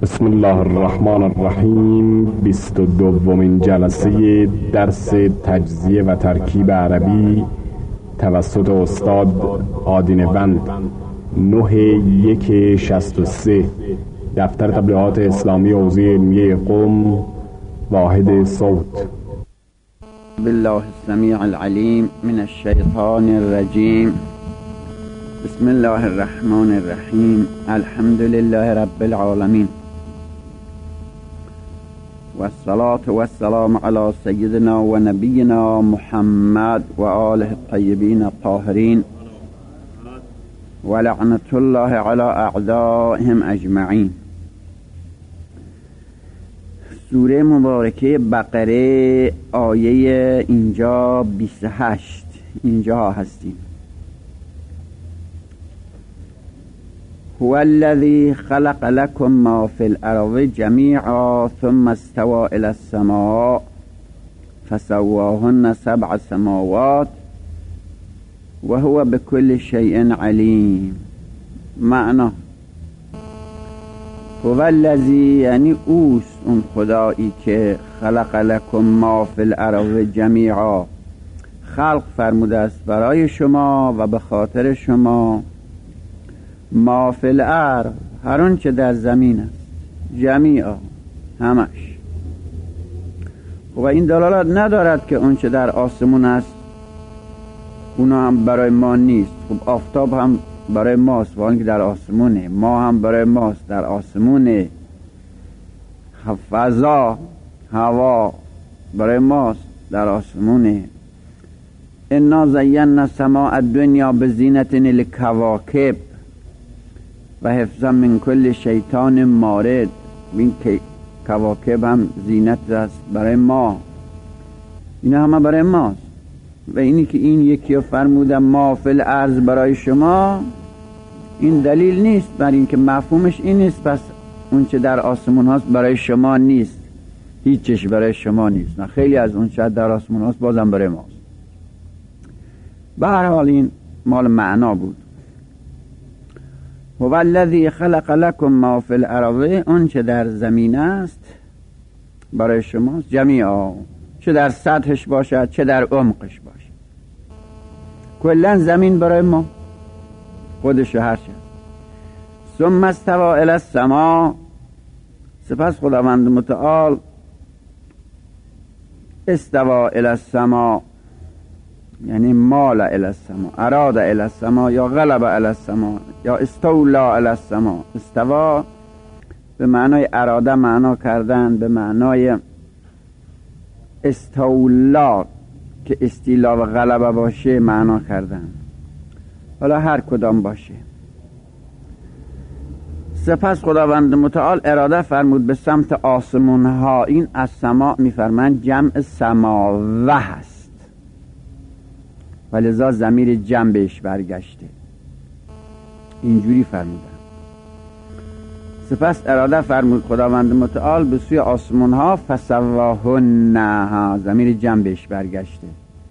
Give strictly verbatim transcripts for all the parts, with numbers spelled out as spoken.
بسم الله الرحمن الرحیم. بیست و دومین جلسه درس تجزیه و ترکیب عربی توسط استاد آدینه بند، نه یک شصت و سه، دفتر تبلیغات اسلامی حوزه علمیه قم، واحد صوت. بالله السمیع العلیم من الشیطان الرجیم. بسم الله الرحمن الرحیم. الحمد لله رب العالمین و الصلاة و السلام علی سیدنا و نبینا محمد و آله الطیبین الطاهرین و لعنت الله علی اعدائهم اجمعین. سوره مبارکه بقره، آیه اینجا بیست و هشت، اینجا هستیم. هو الذی خلق لكم ما فی الارض جمیعا ثم استوى الى السماء فسواهن سبع سماوات و هو بكل شیء علیم. معنا هو الذی، یعنی اوست اون خدایی که خلق لكم ما فی الارض جمیعا، خلق فرموده است برای شما و به خاطر شما ما فی الارض، هر اون چه در زمین است، جمیعا، همش. و این دلالت ندارد که اون چه در آسمون است اونا هم برای ما نیست. خب آفتاب هم برای ماست و که در آسمونه، ما هم برای ماست در آسمونه، فضا، هوا برای ماست در آسمونه. انا زینا سماء الدنیا بزینة الکواکب و حفظا من کل شیطان مارد. این کواکب هم زینت است برای ما، این همه برای ماست. و اینی که این یکی رو فرمودم ما فی الارض برای شما، این دلیل نیست بر این که مفهومش این نیست پس اون چه در آسمون هاست برای شما نیست، هیچش برای شما نیست. نه، خیلی از اون چه در آسمون هاست بازم برای ماست. به هر حال این مال معنا بود. هو الذی خلق لكم ما فی الارض، اون چه در زمین است برای شماست، جمیعا، چه در سطحش باشد چه در عمقش باشد. کلا زمین برای ما خودش هر چه. ثم استوى الی السماء، سپس خداوند متعال استوى الی السماء، یعنی مال الی السماء، اراد الی السماء، یا غلب الی السماء، یا استولا الی السماء. استوا به معنای اراده معنا کردن، به معنای استولا که استیلا و غلبه باشه معنا کردن، حالا هر کدام باشه. سپس خداوند متعال اراده فرمود به سمت آسمون ها. این از سما میفرمند جمع سماوه هست، ولذا ضمیر جمع بهش برگشته، اینجوری فرمودن. سپس اراده فرمود خداوند متعال به سوی آسمون ها، فسواهن، ها ضمیر جمع بهش برگشته،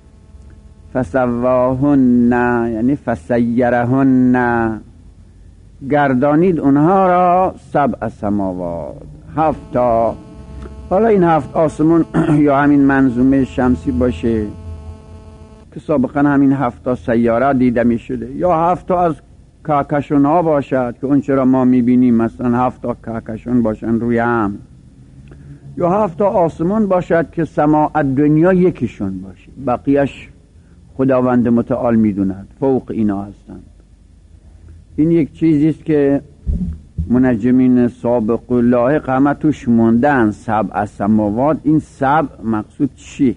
فسواهن یعنی فسیرهن، گردانید اونها را، سبع سماوات، هفتا. حالا این هفت آسمون یا همین منظومه شمسی باشه که سابقا همین هفتا سیاره دیده می شده، یا هفتا از کهکشان ها باشد که اون چرا ما می بینیم، مثلا هفتا کهکشان باشن روی هم، یا هفتا آسمون باشد که سماء دنیا یکیشون باشه، بقیهش خداوند متعال می دوند، فوق اینا هستند. این یک چیزیست که منجمین سابق و لاحق همه توش موندن. سبع سماوات، این سبع مقصود چی؟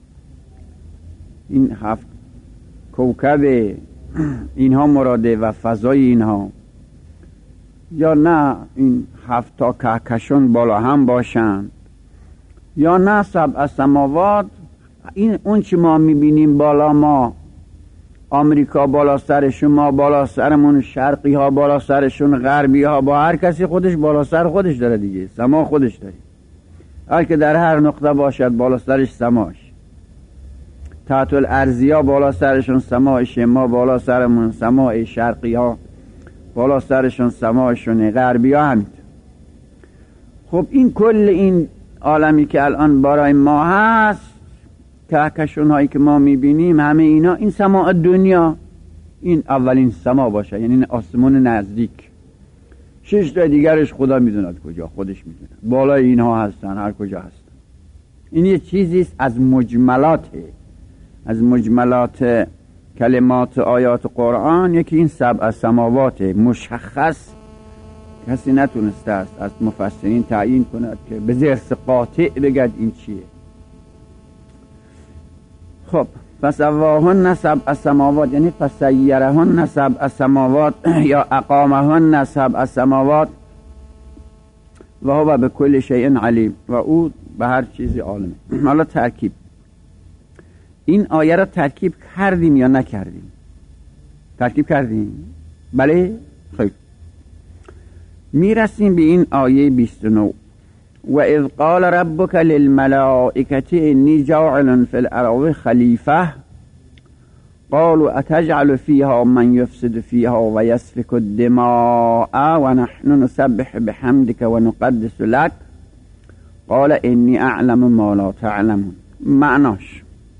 این هفت کوکب اینها مراده و فضای اینها، یا نه این هفت تا کهکشان بالا هم باشند، یا نه سبع سماوات این اون چی ما میبینیم بالا ما، آمریکا بالا سر شما، بالا سرمون، شرقی ها بالا سرشون، غربی ها، با هر کسی خودش بالا سر خودش داره دیگه، سما خودش داره، هر که در هر نقطه باشد بالا سرش سماش. تحت الارضی ها بالا سرشون سماعش، ما بالا سرمون سماع، شرقی ها بالا سرشون سماعشونه، غربی ها همینطور. خب این کل این عالمی که الان برای ما هست، کهکشان هایی که ما میبینیم، همه اینا، این سماع دنیا، این اولین سما باشه، یعنی این آسمون نزدیک. شش تا دیگرش خدا میدوند کجا، خودش میدونه، بالای اینها هستن، هر کجا هستن. این یه چیزیست از مجملات از مجملات کلمات آیات قرآن، یکی این سبع سماوات مشخص، کسی نتونسته است از مفسرین تعیین کند که به ضرس قاطع بگد این چیه. خب فسواهن سبع سماوات، یعنی فسیرهن سبع سماوات یا اقامهن سبع سماوات و هو به کل شیء علیم، و او به هر چیزی عالمه. حالا ترکیب، این آیه را ترکیب کردیم یا نکردیم؟ ترکیب کردیم، بله؟ خیلی میرسیم به این آیه بیست و نه. و اذ قال ربک للملائکة انی جاعل فی الارض خلیفه قالوا اتجعل فیها من یفسد فیها و یسفک الدماء و نحن نسبح بحمدک و نقدس لک قال انی اعلم ما لا تعلمون. معناش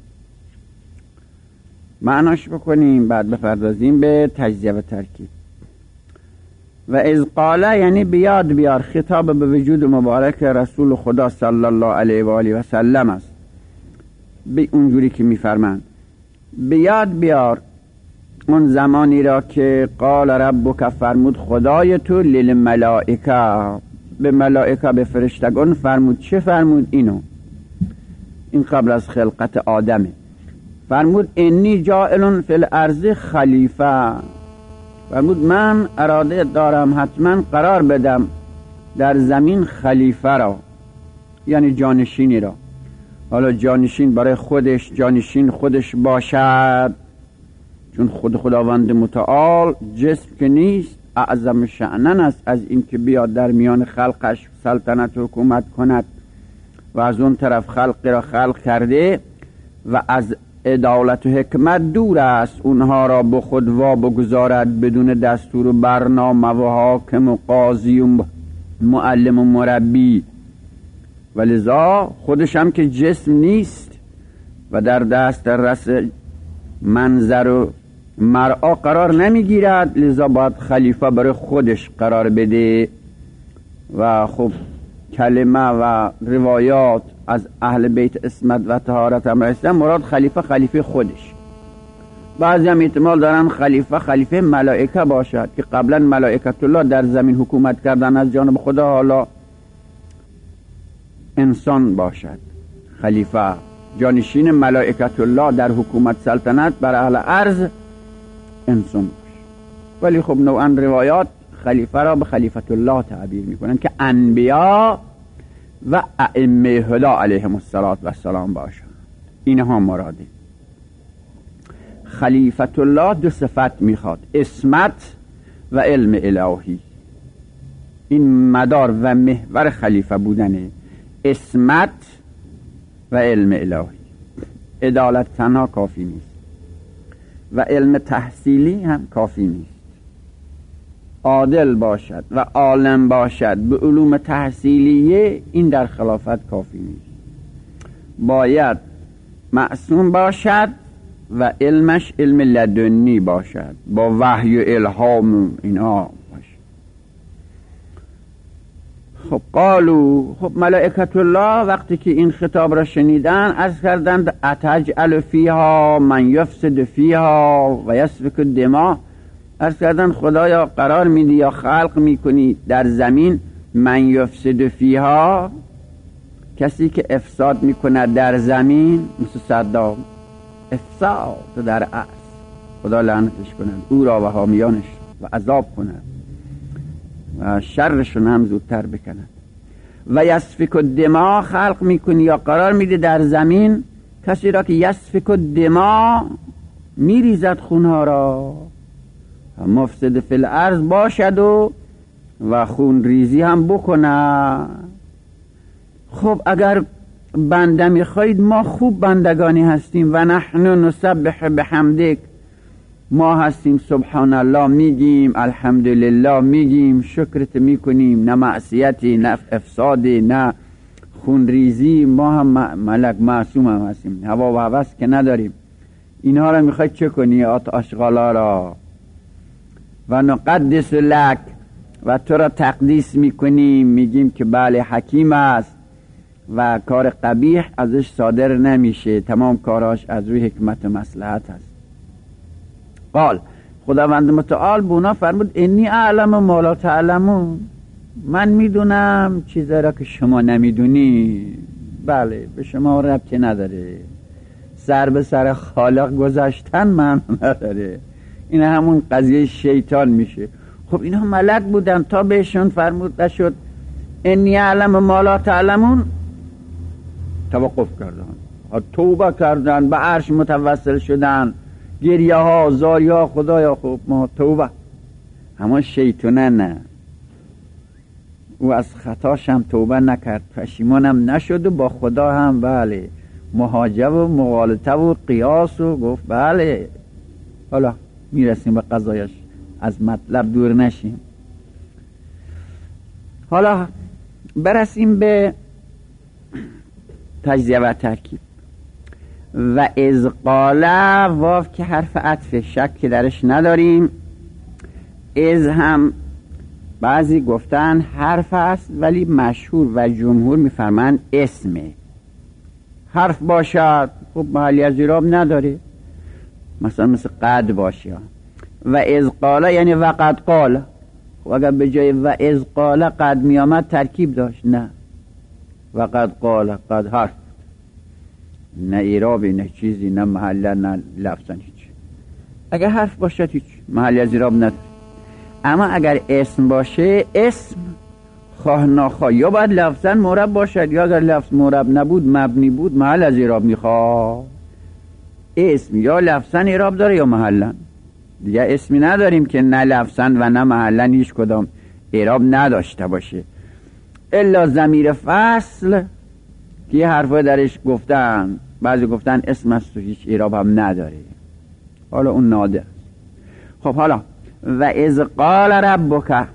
معناش بکنیم، بعد بپردازیم به تجزیه و ترکیب. و اذ قال یعنی بیاد بیار، خطاب به وجود مبارک رسول خدا صلی الله علیه و آله و سلم است، به اونجوری که میفرمند بیاد بیار اون زمانی را که قال ربک، فرمود خدای تو، للملائکه، به ملائکه، به فرشتگان فرمود. چه فرمود؟ اینو، این قبل از خلقت آدمه. فرمود انی جاعل فی الارض خلیفه، فرمود من اراده دارم حتما قرار بدم در زمین خلیفه را، یعنی جانشینی را. حالا جانشین برای خودش جانشین خودش باشد، چون خود خداوند متعال جسم که نیست، اعظم شأنن است از این که بیاد در میان خلقش سلطنت حکومت کند و از اون طرف خلق را خلق کرده و از عدالت و حکمت دور است اونها را به خود وا بگذارد بدون دستور و برنامه و حاکم و قاضی و معلم و مربی. ولذا خودش هم که جسم نیست و در دست رس منظر و مرعا قرار نمیگیرد، لذا باید خلیفه برای خودش قرار بده. و خب کلمه و روایات از اهل بیت اسمت و طهارت هم رسیدن، مراد خلیفه خلیفه خودش. بعضی هم احتمال دارن خلیفه خلیفه ملائکه باشد که قبلا ملائکت الله در زمین حکومت کردن از جانب خدا، حالا انسان باشد خلیفه، جانشین ملائکت الله در حکومت سلطنت بر اهل ارض انسان باشه. ولی خب نوعا روایات خلیفه را به خلیفت الله تعبیر میکنن که انبیا و ائمه هدا علیهم السلام باشن. اینها مراده. خلیفت الله دو صفت میخواد، اسمت و علم الهی. این مدار و محور خلیفه بودنه، اسمت و علم الهی. عدالت تنها کافی نیست و علم تحصیلی هم کافی نیست. عادل باشد و عالم باشد به علوم تحصیلیه، این در خلافت کافی نیست. باید معصوم باشد و علمش علم لدنی باشد، با وحی و الهام اینا باشد. خب قالو، خب ملائکت الله وقتی که این خطاب را شنیدن عرض کردند اتجعل فیها من یفسد فیها و یسفک الدماء، عرض کردن خدایا قرار میدی یا خلق میکنی در زمین من یفسد فیها، کسی که افساد میکنه در زمین، مثل صدام افساد در عرض، خدا لعنتش کند او را و حامیانش و عذاب کند و شرشون هم زودتر بکند. و یسفک الدماء خلق میکنی یا قرار میدی در زمین کسی را که یسفک الدماء میریزد خونها را، مفسد فی الارض باشد و و خون ریزی هم بکنه. خب اگر بنده میخواید ما خوب بندگانی هستیم. و نحن نسبح بحمدک، ما هستیم سبحان الله میگیم، الحمدلله میگیم، شکرت میکنیم، نه معصیتی نه افسادی نه خونریزی. ما هم ملک معصوم هم هستیم، هوا و هوس که نداریم. اینها را میخوای چه کنی؟ آشغالا را و نقدس لک، و تو را تقدیس میکنیم، میگیم که بله حکیم است و کار قبیح ازش صادر نمیشه، تمام کاراش از روی حکمت و مصلحت هست. قال خداوند متعال به اونا فرمود انی اعلم ما لا تعلمون، من میدونم چیزا را که شما نمیدونی. بله به شما ربطی نداره، سر به سر خالق گذاشتن من نداره. این همون قضیه شیطان میشه. خب اینها ملک بودن تا بهشون فرمود نشد انی اعلم ما لا تعلمون، توقف کردن، توبه کردن، به عرش متوسل شدن، گریه ها زاری ها، خدایا خب ما توبه. اما شیطانه نه، او از خطاش هم توبه نکرد، پشیمانم نشد و با خدا هم بله محاجه و مغالطه و قیاس و گفت بله. حالا میرسیم به قضایش، از مطلب دور نشیم. حالا برسیم به تجزیه و ترکیب. و اذ قال، واو که حرف عطف، شک درش نداریم. از هم بعضی گفتن حرف است ولی مشهور و جمهور میفرمند اسمه. حرف باشد خب محلی از اعراب نداره، مثلا مثل قد باشه. و از قال یعنی وقد قال، خب اگر به جای و از قال قد می آمد ترکیب داشت، نه وقد قال، قد حرف، نه اعرابی نه چیزی، نه محله نه لفظا، هیچ. اگر حرف باشد هیچ محلی از اعراب نداره. اما اگر اسم باشه، اسم خواه ناخواه یا باید لفظا معرب باشد، یا اگر لفظ معرب نبود مبنی بود محل از اعراب میخواد. اسم یا لفظا اعراب داره یا محلا. دیگه اسمی نداریم که نه لفظا و نه محلا هیچ کدام اعراب نداشته باشه، الا ضمیر فصل که یه حرفای درش گفتن، بعضی گفتن اسم است و هیچ اعراب هم نداره، حالا اون نادر. خب حالا و اذ قال ربک،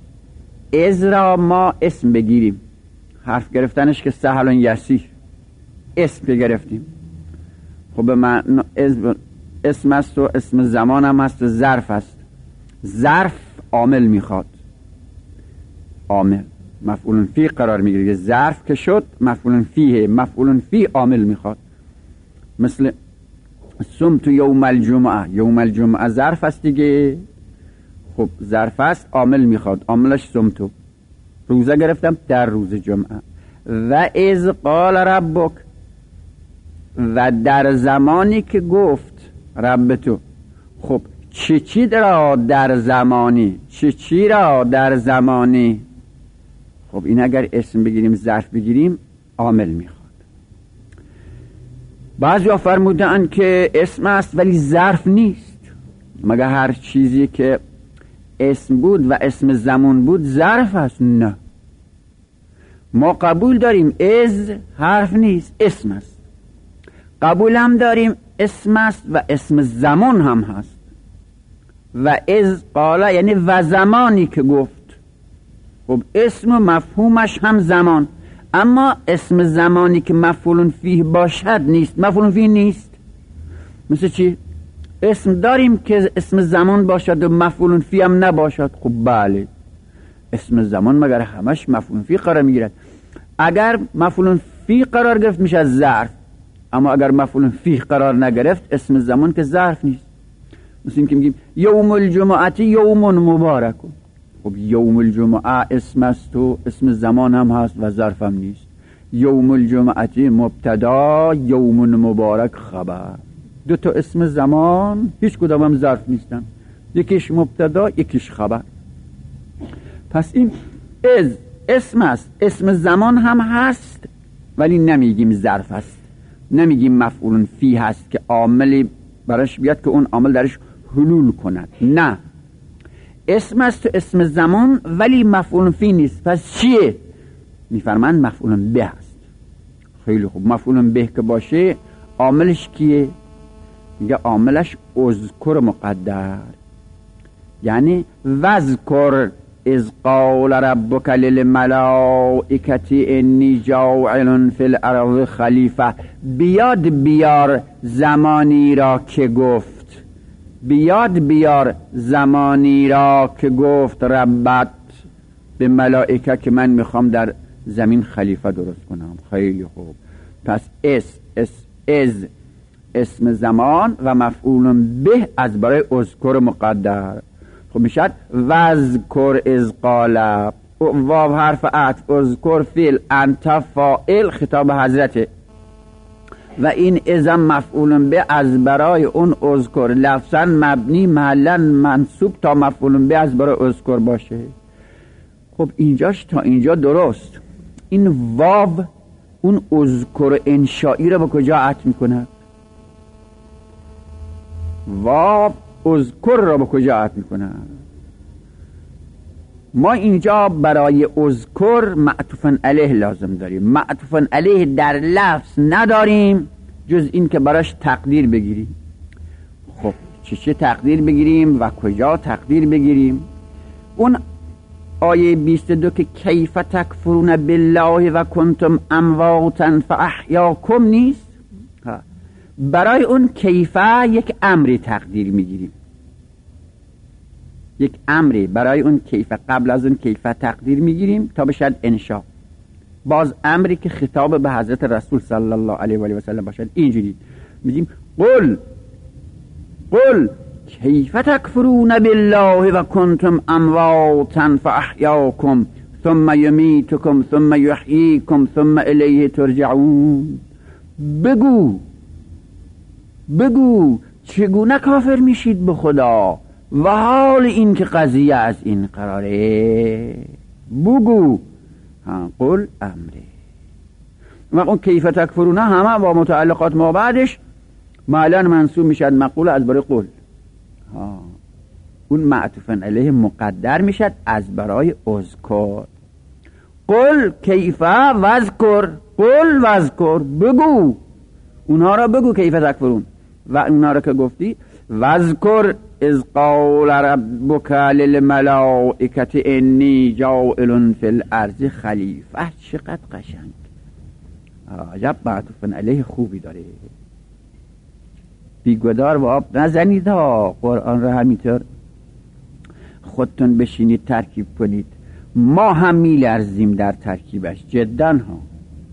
از را ما اسم بگیریم، حرف گرفتنش که سهل و یسیر، اسم که گرفتیم. خب من اسم است و اسم زمان هم هست و ظرف است. ظرف عامل میخواد، عامل مفعول فی قرار میگیره. ظرف که شد مفعول فیه، مفعول فی عامل میخواد. مثل صمت یوم الجمعه، یوم الجمعه ظرف است دیگه. خب ظرف است عامل میخواد، عاملش صمتو، روزه گرفتم در روز جمعه. و اذ قال ربک، و در زمانی که گفت رب تو. خب چی چی را در زمانی، چی چی را در زمانی. خب این اگر اسم بگیریم ظرف بگیریم عامل میخواد. بعضی ها فرمودن که اسم است ولی ظرف نیست، مگر هر چیزی که اسم بود و اسم زمان بود ظرف است. نه، ما قبول داریم از حرف نیست اسم است، قبول هم داریم اسم است و اسم زمان هم هست. و از قال یعنی و زمانی که گفت. خب اسم و مفهومش هم زمان، اما اسم زمانی که مفعول فیه باشد نیست، مفعول فیه نیست. مثل چی؟ اسم داریم که اسم زمان باشد و مفعول فیه هم نباشد. خب بله، اسم زمان مگر همش مفعول فیه قرار میگیرد. اگر مفعول فیه قرار گرفت میشه ظرف، اما اگر مفعول فیه قرار نگرفت اسم زمان که ظرف نیست. مثل این که میگیم یوم الجمعه یوم مبارک. خب یوم الجمعه اسم است و اسم زمان هم هست و ظرف هم نیست. یوم الجمعه مبتدا، یوم مبارک خبر. دو تا اسم زمان هیچ کدام هم ظرف نیستن، یکیش مبتدا یکیش خبر. پس این از اسم است، اسم زمان هم هست ولی نمیگیم ظرف است، نمیگیم مفعول فی هست که عاملی براش بیاد که اون عامل درش حلول کند. نه، اسم است و اسم زمان ولی مفعول فی نیست. پس چیه؟ میفرمند مفعول به است. خیلی خوب، مفعول به که باشه عاملش کیه؟ میگه عاملش اذکر مقدر، یعنی وذکر اذ قال ربک للملائکة انی جاعل فی الارض خلیفه. بیاد بیار زمانی را که گفت، بیاد بیار زمانی را که گفت ربت به ملائکه که من میخوام در زمین خلیفه درست کنم. خیلی خوب، پس اس اس از اسم زمان و مفعول به از برای اذکر مقدر. خب میشد وذکر اذ قال، واو حرف عطف، اذکر فعل، انت فاعل، خطاب حضرته و این ازم مفعول به از برای اون اذکر، لفظا مبنی محلا منصوب تا مفعول به از برای اذکر باشه. خب اینجاش تا اینجا درست. این واو اون اذکر انشائی رو به کجا عطف میکنه؟ واو اذکر رو به کجا عطف میکنه؟ ما اینجا برای اذکر معطوفاً علیه لازم داریم. معطوفاً علیه در لفظ نداریم جز این که براش تقدیر بگیریم. خب چه چه تقدیر بگیریم و کجا تقدیر بگیریم؟ اون آیه بیست و دو که کیف تکفرون بالله و کنتم امواتا فاحیاکم نیست؟ برای اون کیفه یک امری تقدیر میگیریم، یک امری برای اون کیفه، قبل از اون کیفه تقدیر میگیریم تا بشد انشاء. باز امری که خطاب به حضرت رسول صلی الله علیه و آله و سلم باشد اینجوری میگیم قل قل کیف تکفرون بالله و کنتم امواتا فاحیاکم ثم یمیتکم ثم یحییکم ثم الیه ترجعون. بگو بگو چگونه کافر میشید به خدا و حال این که قضیه از این قراره. بگو ها قل امره. و اون کیف تکفرون همه با متعلقات ما بعدش معلن منصوب میشد مقول از برای قل. ها اون معطوفاً علیه مقدر میشد از برای اذکر. قل کیف وذکر، قل وذکر، بگو اونها را بگو کیف تکفرون و اونها را که گفتی وذکر اذ قال ربک للملائکة انی جاعل فی الارض خلیفه. چقدر قشنگ، عجب معطوفاً علیه خوبی داره. بیگدار و آب نزنید ها، قرآن را همینطور خودتون بشینید ترکیب کنید. ما هم میلرزیم در ترکیبش جدا ها.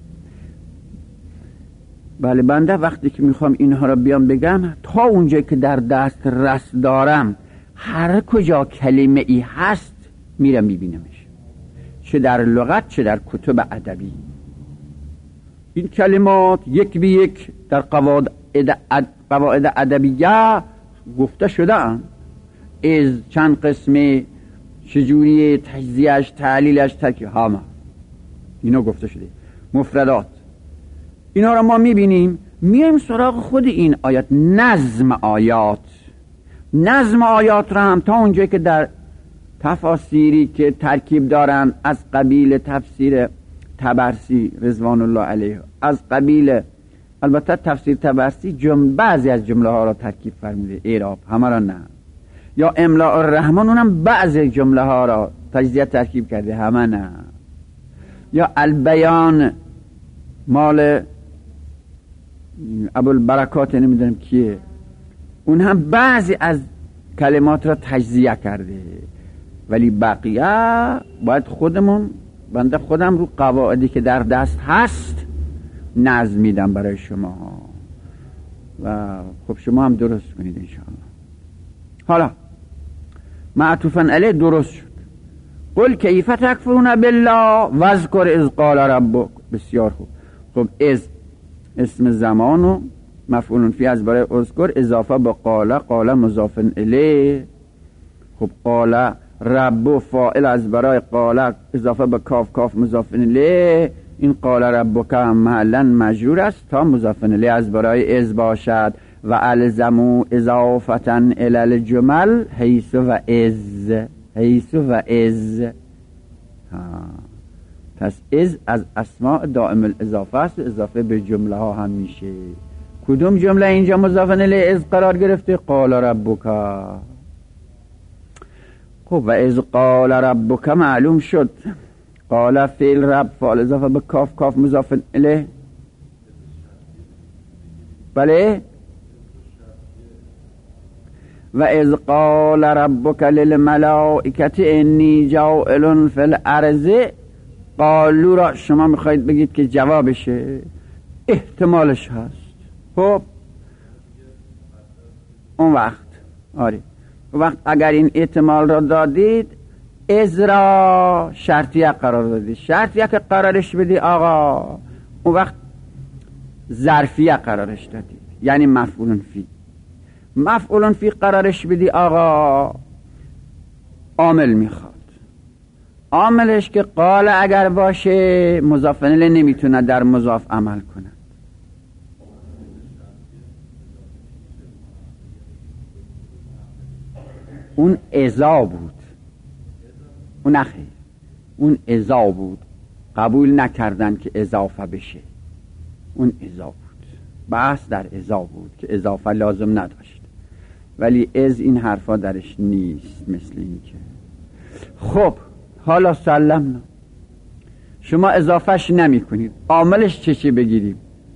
بله بنده وقتی که میخوام اینها را بیام بگم تا اونجا که در دست رس دارم هر کجا کلمه ای هست میرم میبینمش، چه در لغت چه در کتب ادبی. این کلمات یک به یک در قواعد قواعد ادبیه گفته شده اند. از چند قسمه، چجوری تجزیهش، تعلیلش، ترکیب، همه اینا گفته شده. مفردات اینا را ما میبینیم، میایم سراغ خود این آیات، نظم آیات. نظم آیات را هم تا اونجایی که در تفاسیری که ترکیب دارن از قبیل تفسیر طبرسی رضوان الله علیه، از قبیل البته تفسیر طبرسی جمله بعضی از جمله ها را ترکیب فرموده، اعراب همه را نه. یا املاء الرحمن اونم بعضی جمله ها را تجزیه ترکیب کرده، همه نه. یا البیان مال ابوالبرکات نمیدونم کیه، اون هم بعضی از کلمات را تجزیه کرده. ولی بقیه باید خودمون، بنده خودم رو قواعدی که در دست هست نظم میدم برای شما و خب شما هم درست کنید انشاءالله. حالا معطوفاً علیه درست شد. قل کیف تکفرون بالله واذکر اذ قال ربک. بسیار خوب. خب از اسم زمان و مفعول فی از برای اذکر اضافه با قال، قال مضاف الیه. خب قال رب فاعل از برای قال اضافه به کاف، کاف مضاف الیه. این قال ربک محلا مجرور است تا مضاف الیه از برای از باشد. و الزمو اضافتا الی الجمل حیث و از، حیث و از. پس از از اسماء دائم الاضافه است، اضافه به جمله ها هم میشه. کدوم جمله اینجا مضاف الیه از قرار گرفته؟ قال ربک. خب و از قال ربک معلوم شد. قال فعل رب فعل اضافه به کاف، کاف مضاف الیه. بله. و از قال ربک للملائکه انی جاعل فی الارض، قالو را شما میخواید بگید که جوابشه، احتمالش هست. خب اون وقت آره اون وقت اگر این احتمال را دادید، از را شرطیه قرار دادید. شرطیه که قرارش بدی آقا، اون وقت ظرفیه قرارش دادید، یعنی مفعول فی. مفعول فی قرارش بدی آقا، عامل میخواد. عاملش که قال اگر باشه مضاف الیه نمیتونه در مضاف عمل کنه. اون ازا بود، اون اخی اون ازا بود، قبول نکردن که اضافه بشه. اون ازا بود، بحث در ازا بود که اضافه لازم نداشت، ولی از این حرفا درش نیست. مثل این که خب حالا سلمنا، شما اضافهش نمی کنید، عاملش چه چی بگیریم؟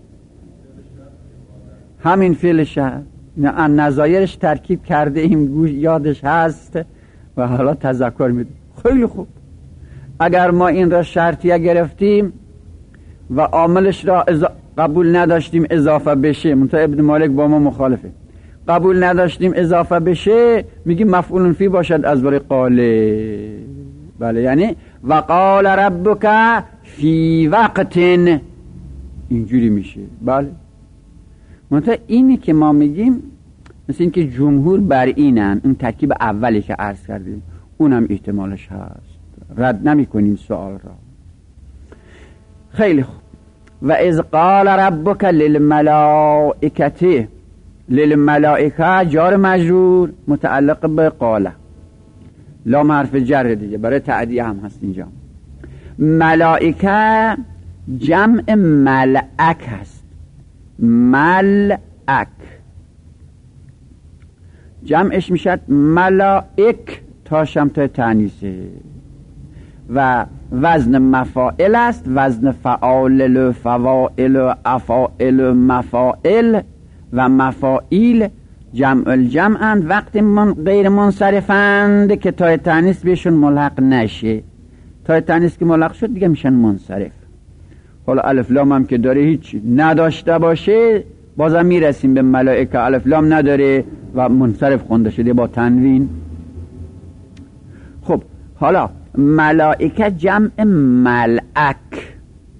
همین فعل شرط. نه نظایرش ترکیب کرده ایم، گوش یادش هست و حالا تذکر میده. خیلی خوب، اگر ما این را شرطیه گرفتیم و عاملش را قبول نداشتیم اضافه بشه، منتها ابن مالک با ما مخالفه، قبول نداشتیم اضافه بشه، میگیم مفعول فی باشد از برای قاله. بله، یعنی و قال ربک فی وقت، اینجوری میشه. بله، منتها اینی که ما میگیم مثل این که جمهور بر اینن، این ترکیب اولی که عرض کردیم اونم احتمالش هست، رد نمی کنیم سوال را. خیلی خوب. و از قال ربک للملائکه، للملائکه جار مجرور متعلق به قاله، لام حرف جر دیگه، برای تعدیه هم هست اینجا. ملائکه جمع ملائک هست، ملائک جمعش میشد ملائک، تا شمت تانیسه و وزن مفاعل است، وزن فعال، فواعل، افاعل، مفاعل و مفاعیل جمع الجمعند. وقتی من غیر منصرفند که تای تانیس بهشون ملحق نشه، تای تانیس که ملحق شد دیگه میشن منصرف. حالا الف لام هم که داره هیچ نداشته باشه، بازم میرسیم به ملائکه الف لام نداره و منصرف خونده شده با تنوین. خب حالا ملائکه جمع ملائک،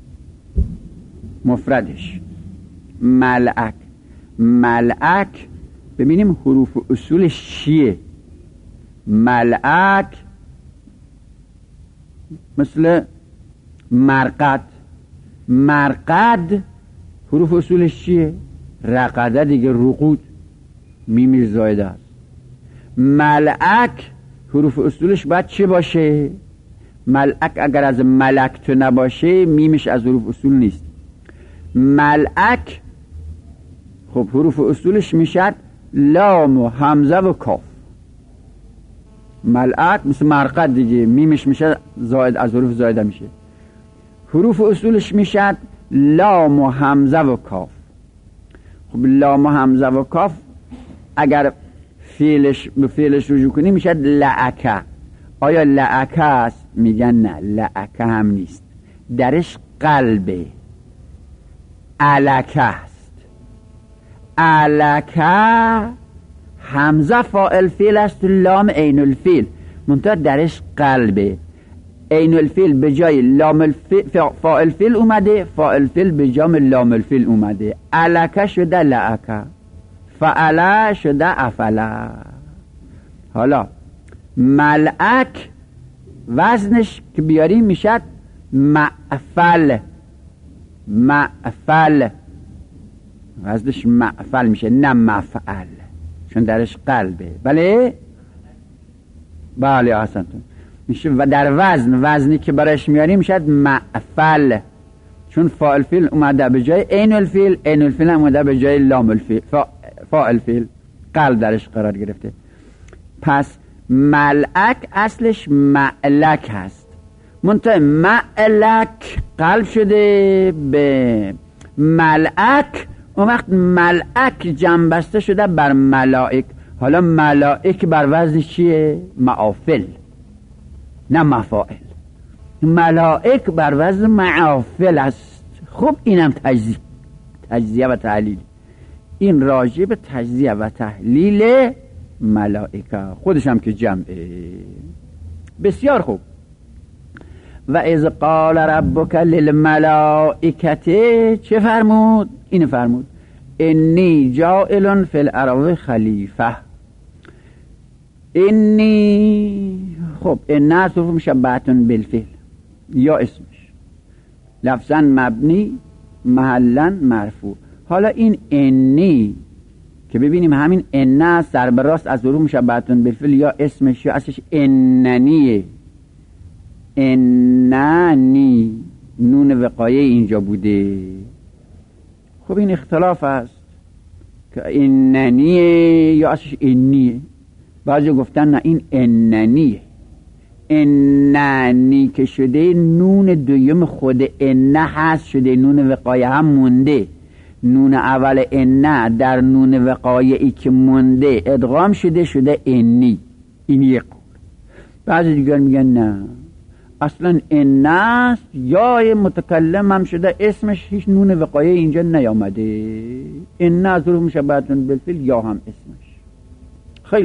مفردش ملائک. ملائک ببینیم حروف اصولش چیه. ملائک مثل مرقد، مرقد حروف اصولش چیه؟ رقده دیگه، رقود، میمی زایده است. ملائک حروف اصولش باید چه باشه؟ ملائک اگر از ملک تو نباشه میمش از حروف اصول نیست. ملائک خب حروف اصولش میشد لام و همزه و کاف. ملائک مثل مرقد دیگه، میمش میشه زائد، از حروف زایده میشه. حروف اصولش میشد لام و همزه و کاف. خب لام و همزه و کاف اگر فعلش به فعلش رجوع کنی میشد لعکه. آیا لعکه است؟ میگن نه، لعکه هم نیست، درش قلبه، علکه است. علکه همزه فاعل فعل است، لام عین الفعل، منتها درش قلبه. عین الفعل به جای لام الفعل فاعل فعل اومده، فاعل فعل به جای لام الفعل اومده. علکه شده لعکه، فعله شده افعله. حالا ملائک وزنش که بیاریم میشد معفل، معفل وزنش معفل میشه، نه مفعل، چون درش قلبه. بله بله احسنتون میشه. و در وزن، وزنی که برایش میاریم میشد معفل، چون فاعل فیل اومده به جای عین الفیل، عین الفیل هم اومده به جای لام الفیل، فاعل فیل قلب درش قرار گرفته. پس ملک اصلش معلک هست، منتها معلک قلب شده به ملک، اون وقت ملک جنبسته شده بر ملائک. حالا ملائک بر وزن چیه؟ معافل نه مفاعل. ملائک بر وزن معافل است. خب اینم تجزیه تجزیه و تحلیل. این راجع به تجزیه و تحلیل ملائکه خودش هم که جمعه. بسیار خوب. و اذ قال ربک للملائکه چه فرمود؟ این فرمود انی جائل فی الارض خلیفه. انی خب این نصف مشبهتون بالفعل یا اسمش، لفظا مبنی محلا مرفوع. حالا این انی که ببینیم همین ان سر به راست از ظروف مشبهتون بالفعل یا اسمش یا اصلش اننیه. اننی نون وقایه اینجا بوده. خب این اختلاف است که اننیه یا اصلش انیه. بعضی گفتن نه این اننیه. اننی که شده نون دویم خود ان هست شده نون وقایه هم مونده. نون اول ان در نون وقایه ای که مونده ادغام شده شده انی. این یک قول. بعضی دیگر میگن نه اصلا ان است یا متکلم هم شده اسمش هیچ نون وقایه اینجا نیامده. ان از ظروف مشبهتون بالفعل یا هم اسمش. خیلی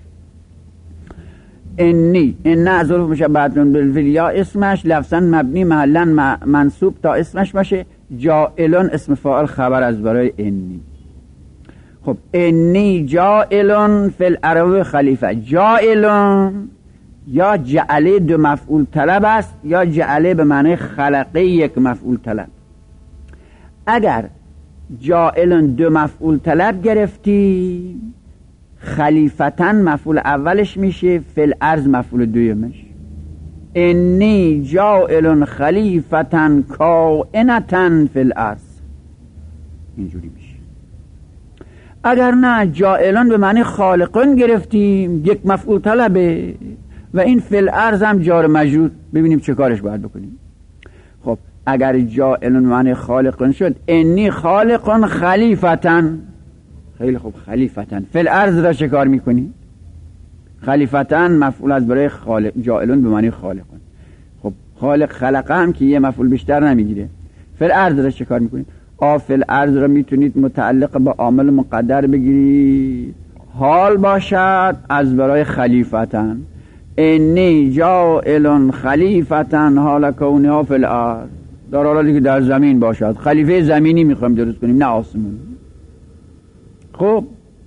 انی ان از ظروف مشبهتون بالفعل یا اسمش، لفظا مبنی محلا منصوب تا اسمش باشه. جائلون اسم فاعل خبر از برای انی. خب انی جائلون فی الارض خلیفه. جائلون یا جعله دو مفعول طلب است یا جعله به معنی خلقه یک مفعول طلب. اگر جائلون دو مفعول طلب گرفتی خلیفتن مفعول اولش میشه، فی الارض مفعول دویمش. انی جائلون خلیفتن کائنتن فی الارض، اینجوری میشه. اگر نه جائلون به معنی خالقون گرفتیم یک مفعول طلبه و این فی الارض هم جار مجرور. ببینیم چه کارش باید بکنیم. خب اگر جائلون معنی خالقون شد انی خالقون خلیفتن. خیلی خوب. خلیفتن فی الارض را چه کار میکنی؟ خلیفتن مفعول از برای خالق، جائلون به معنی خالقون. خب خالق خلقه هم که یه مفعول بیشتر نمیگیره. فی الارض را چه کار میکنید؟ آ فی الارض را میتونید متعلق به عامل مقدر بگیرید حال باشد از برای خلیفتن. انی جائلون خلیفتن حال کونها فی الارض، در حالی که در زمین باشد. خلیفه زمینی میخوایم درست کنیم نه آسمانی. خب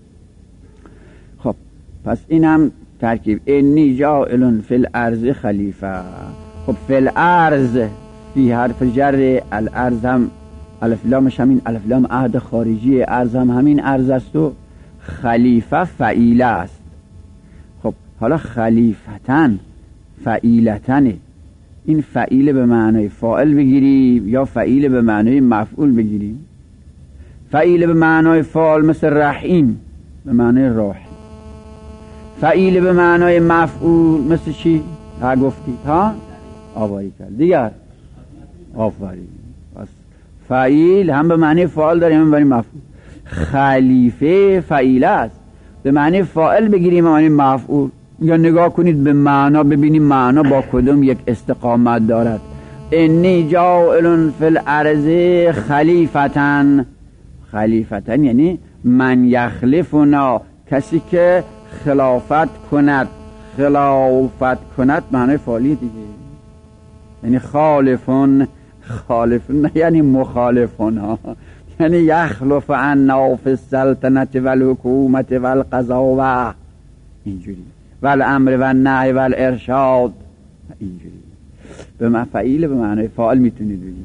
خب پس این هم ترکیب انی جائلون فی الارض خلیفه. خب فی الارض فی حرف جر، الارض هم الف لامش همین الف لام عهد خارجی، ارض هم همین ارض است و خلیفه فعیله است. خب حالا خلیفتن فعیلتنه. این فعیل به معنای فاعل بگیریم یا فعیل به معنای مفعول بگیریم؟ فعیل به معنای فاعل مثل رحیم به معنای راحم. فعیل به معنای مفعول مثل چی؟ ها گفتید ها؟ آواری کرد دیگر. آفرین. پس فعیل هم به معنی فاعل داریم هم به معنی مفعول. خلیفه فعیل است. به معنی فاعل بگیریم به معنی مفعول. یا نگاه کنید به معنا ببینیم معنا با کدوم یک استقامت دارد. انی جائل فی الارض خلیفتن. خلیفتن یعنی من یخلفنا، کسی که خلافت کند. خلافت کند معنی فعلی دیگه، یعنی خالفون. خالفون یعنی مخالفون ها، یعنی یخلف عنا فی السلطنت و الحکومت و القضا و اینجوری و الامر و النهی و الارشاد اینجوری. به مفعیل به معنی فاعل میتونید بگید.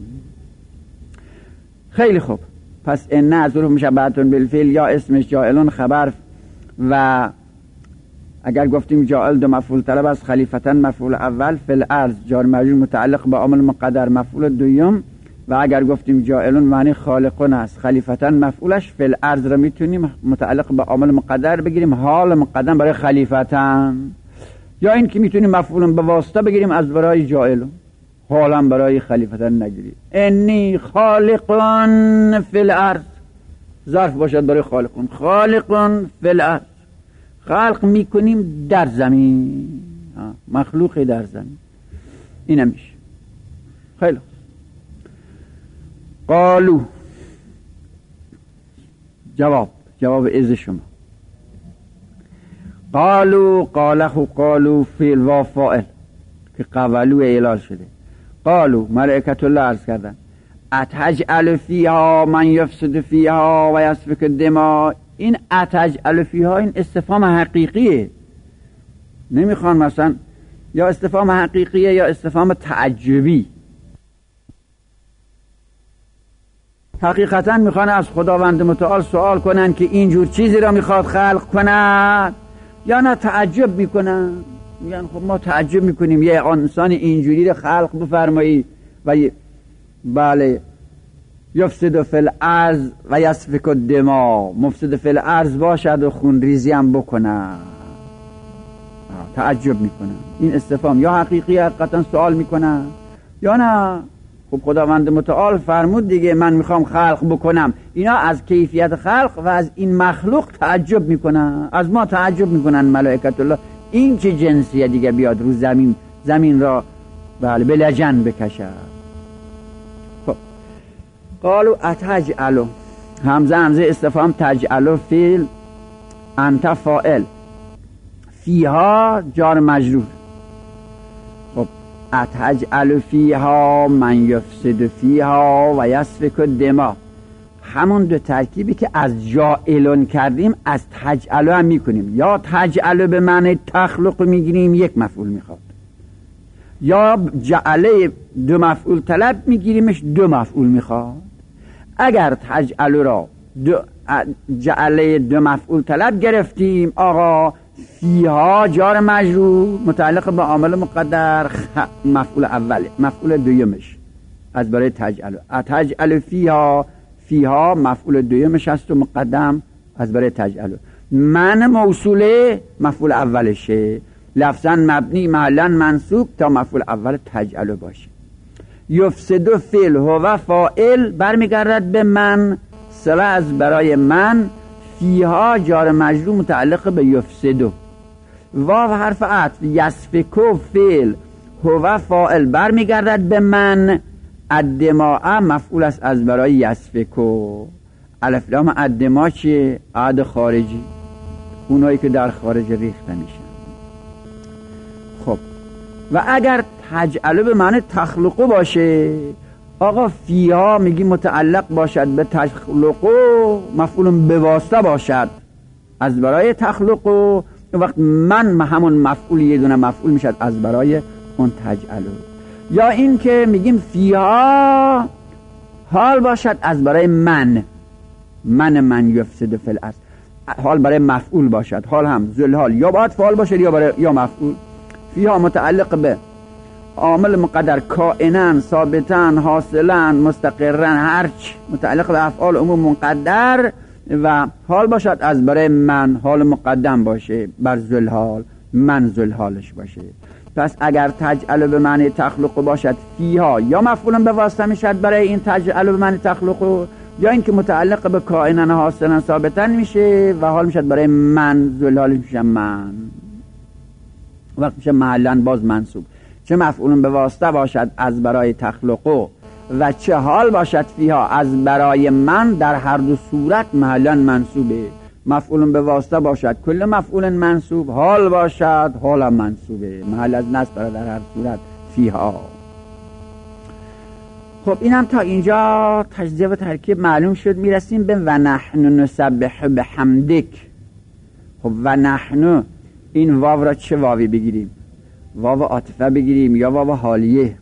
خیلی خوب. پس ان از ظروف مشبهتون بالفعل یا اسمش جائلون خبر، و اگر گفتیم جائل دو مفعول طلب است، خلیفتن مفعول اول، فی الارض جار مجرور متعلق به عامل مقدر، مفعول دوم و اگر گفتیم جائلون معنی خالقون است، خلیفتن مفعولش فی الارض را میتونیم متعلق به عامل مقدر بگیریم، حال مقدم برای خلیفتن، یا این که میتونیم مفعول به واسطه بگیریم از برای جائلون، حالا برای خلیفتن نگیریم. انی خالقون فی الارض ظرف باشد برای خالقون، خالقون فی الارض، خلق میکنیم در زمین، مخلوقی در زمین. این میشه. خیلی قالو جواب جواب از شما. قالو قاله قالو فعل و فاعل که قولو اعلال شده. قالو ملائکت الله عرض کردن اتجعل فیها من یفسد فیها و یسفک الدماء. این اتجعل فیها این استفهام حقیقیه، نمیخوان مثلا یا استفهام حقیقیه یا استفهام تعجبی. حقیقتا میخوان از خداوند متعال سوال کنن که اینجور چیزی را میخواد خلق کنن، یا نه تعجب میکنن، میگن خب ما تعجب میکنیم یه انسان اینجوری را خلق بفرمایی و ی... بله یفسد فی الارض و یسفک الدماء، مفسد فی الارض باشد و خون ریزی هم بکنن، تعجب میکنن. این استفهام یا حقیقی حقیقتا سوال میکنن یا نه خب خداوند متعال فرمود دیگه من میخوام خلق بکنم. اینا از کیفیت خلق و از این مخلوق تعجب میکنن، از ما تعجب میکنن ملائکت الله این چه جنسیه دیگه بیاد رو زمین زمین را بله به لجن بکشه. خب قالو اتجعلو همزه همزه استفهام تجعلو فیل انت فاعل فیها جار مجرور. خب اتجعل فیها من یفسد فیها و یسفک الدماء، همون دو ترکیبی که از جائلون کردیم از تجعلو هم میکنیم. یا تجعلو به معنی تخلق میگیریم یک مفعول میخواد، یا جعله دو مفعول طلب میگیریمش دو مفعول میخواد. اگر تجعلو را دو جعله دو مفعول طلب گرفتیم آقا فیها جار مجرور متعلق به عامل مقدر مفعول اوله، مفعول دویمش از برای تجعل. اتجعل فیها، فیها مفعول دویمش هست و مقدم از برای تجعل. من موصوله مفعول اولشه، لفظا مبنی محلا منصوب تا مفعول اول تجعل باشه. یفسد فعل هو فاعل برمیگردد به من، صله از برای من، فیها جار مجرور متعلق به یفسدو. واو حرف عطف، یسفکو فعل هو فاعل برمیگردد به من، الدماء مفعول است از برای یسفکو. الف لام الدماء چیه؟ عد خارجی، اونایی که در خارج ریخته میشن. خب و اگر تجعلو به معنی تخلقو باشه آقا فیها میگی متعلق باشد به تخلقو، مفعول به واسطه باشد از برای تخلقو، وقت من همون مفعول یه دونه مفعول میشد از برای اون تجعلو. یا این که میگیم فیها حال باشد از برای من، من من یفسد فی الارض، حال برای مفعول باشد، حال هم ذوالحال یا باید فعال باشد یا برای یا مفعول. فیها متعلق به عامل مقدر کائنن، ثابتن، حاصلن، مستقرن، هرچ متعلق به افعال عموم مقدر و حال باشد از برای من، حال مقدم باشه بر ذوالحال، من ذوالحالش باشه. پس اگر تجعل به معنی تخلق باشد فیها یا مفعول به واسطه میشد برای این تجعل به معنی تخلق، یا اینکه متعلق به کائنن، حاصلن، ثابتن میشه و حال میشد برای من، ذوالحالش میشه من، وقت میشه محلا باز منصوب. چه مفعول به واسطه باشد از برای تخلقو و چه حال باشد فیها از برای من، در هر دو صورت محلا منصوبه. مفعول به واسطه باشد کل مفعول منصوب، حال باشد حال منصوبه، محل از نصب در هر صورت فیها. خب این هم تا اینجا تجزیه و ترکیب معلوم شد. میرسیم به و نحن نسبح بحمدک. خب و نحن این واو را چه واوی بگیریم؟ واو عاطفه بگیریم یا واو حالیه؟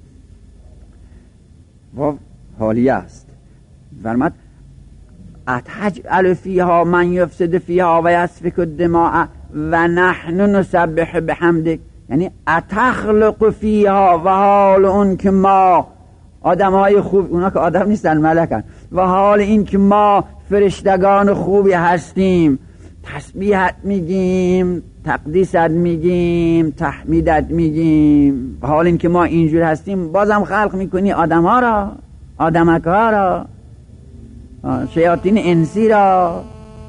واو حالیه است. فرمود اتجعل فیها من یفسد فیها و یسفک الدماء و نحن نسبح بحمدک، یعنی اتخلق فیها و حال اون که ما آدم های خوب، اونا که آدم نیستن ملکن. و حال این که ما فرشتگان خوبی هستیم، تسبیحت میگیم، تقدیست میگیم، تحمیدت میگیم، و حال این که ما اینجور هستیم بازم خلق میکنی آدم ها را، آدمک ها را، شیاطین انسی را.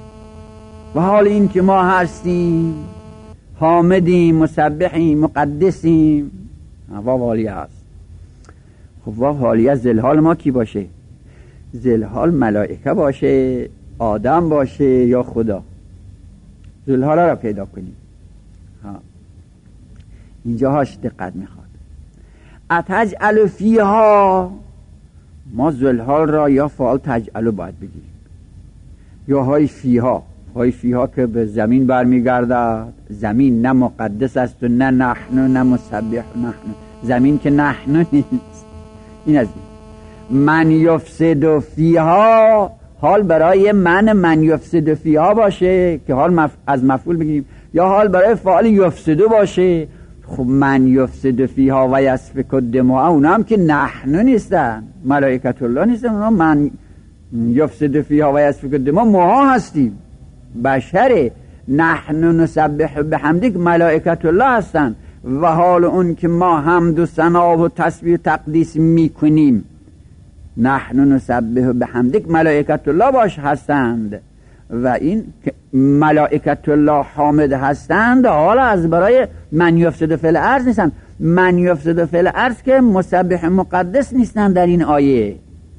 و حال این که ما هستیم حامدیم، مسبحیم، مقدسیم. واو حالیه هست. خب واو حالیه ذلحال ما کی باشه؟ ذلحال ملائکه باشه، آدم باشه یا خدا. ذلحال را پیدا کنیم. ها. اینجاهاش دقت میخواد. اتجعل فیها، ما ذلحال را یا فعال تجعل باید بگیریم یا های فیها. های فیها که به زمین برمیگردد. زمین نه مقدس است و نه نحن، نه مسبح نحن. زمین که نحن نیست. این از این. من یفسد فیها، حال برای من من یفسد فیها باشه که حال مف... از مفعول بگیریم، یا حال برای فعال یفسد باشه. خب من یفسد فیها و یسفک الدماء، اونا هم که نحن نیستن، ملائکت الله نیستن. اونا من یفسد فیها و یسفک الدماء ما هستیم، بشره. نحن نسبح بحمدک ملائکت الله هستن. و حال اون که ما حمد و ثنا و تسبیح و تقدیس میکنیم، نحن نسبح بحمدک ملائکت الله باش هستند. و این که ملائکت الله حامد هستند، حالا از برای من یفسد فی الارض نیستن. من یفسد فی الارض که مسبح مقدس نیستن در این آیه.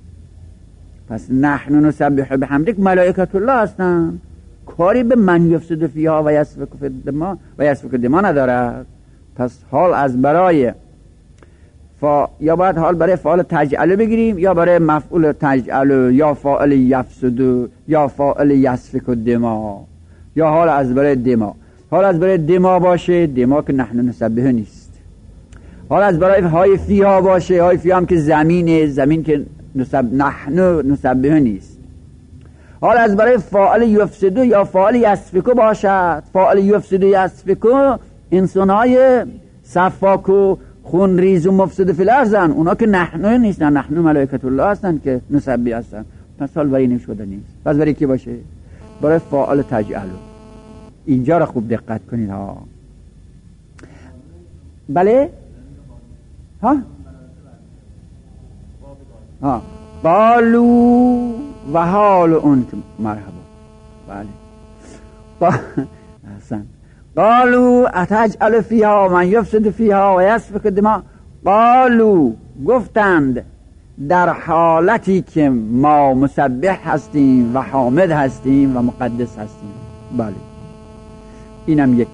پس نحن نسبح بحمدک ملائکت الله هستند، کاری به من یفسد فیها و یسفک الدماء و یسفک الدماء ندارد. پس حال از برای فا... یا باید حال برای فاعل تجعل بگیریم یا برای مفعول تجعل، یا فاعل یفسد یا فاعل یسفک الدماء، یا حال از برای دما. حال از برای دما باشه، دما که نحن نسبه نیست. حال از برای های فیها باشه، های فیها هم که زمینه، زمین که نسب... نحن نسبه نیست. حال از برای فاعل یفسد یا فاعل یسفک باشد. فاعل یفسد یسفک انسان‌های صفاک و خون ریز و مفسد فی الارضن، اونا که نحن نیستن، نحن ملائکت الله هستن که نسبی هستن. پس حال برای نشده نیست. پس برای کی باشه؟ برای فاعل تجعل. اینجا را خوب دقت کنید ها. بله ها ها قالو و حال اون که مرحبا. بله با... حسن. قالو اتجعل فیها من یفسد فیها و یسفک الدماء. قالو گفتند در حالتی که ما مسبح هستیم و حامد هستیم و مقدس هستیم. بله اینم یکی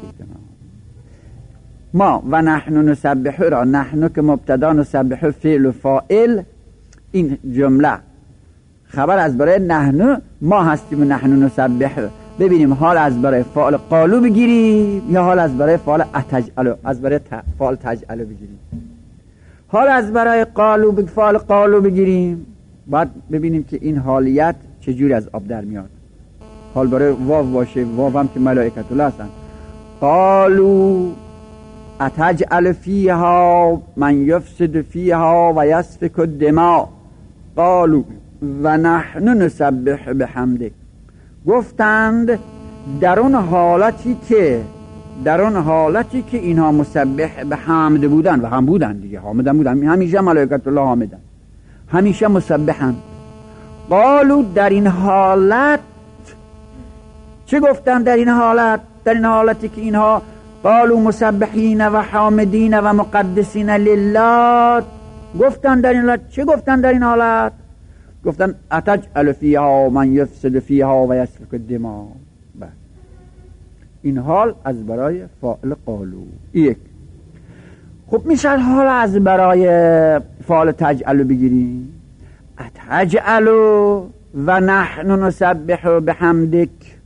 ما و نحن نسبح را، نحن که مبتدا، نسبح فعل و فاعل. این جمله خبر از برای نحن ما هستیم و نحن نسبح. ببینیم حال از برای فعل قالو بگیریم یا حال از برای فعل اتجعل، از برای فعل تجعل بگیریم. حال از برای قالو بگ فعل قالو بگیریم، بعد ببینیم که این حالیت چجوری از آب در میاد. حال برای واو باشه، واو هم که ملائکت الله هستن. قالو اتجعل فیها من یفسد فیها و یسفک الدماء قالو و نحن نسبح بحمدک. گفتند در اون حالتی که در اون حالتی که اینها مسبح به حمد بودن و هم بودن دیگه، حامدن بودن، همیشه ملائکت الله حامدن، همیشه مسبحن. قالو در این حالت چه گفتن؟ در این حالت در این حالتی که اینها قالو مسبحین و حامدین و مقدسین لله، گفتن در این حالت چه گفتن؟ در این حالت گفتن اتجعل فیها من یفسد فیها و یسفک الدماء. این حال از برای فاعل قالو. یک. خب میشه حال از برای فاعل تجعل بگیریم. اتجعل و نحن نسبح بحمدک.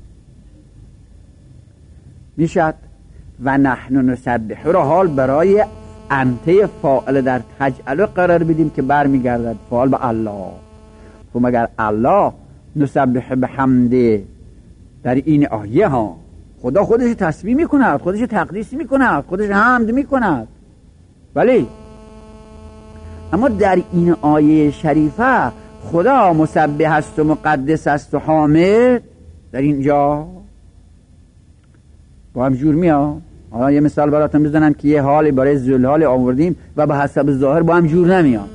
میشد و نحن نسبح را حال برای انته فاعل در تجعل قرار بدیم که برمیگردد فاعل به الله. خب مگر الله نسبح بحمده در این آیه ها خدا خودش تسبیح میکند، خودش تقدیس میکند، خودش حمد میکند. ولی اما در این آیه شریفه خدا مسبح است و مقدس است و حامد در اینجا با هم جور میاد. حالا یه مثال براتون بزنم که یه حالی برای ذوالحال آوردیم و به حسب ظاهر با هم جور نمیاد.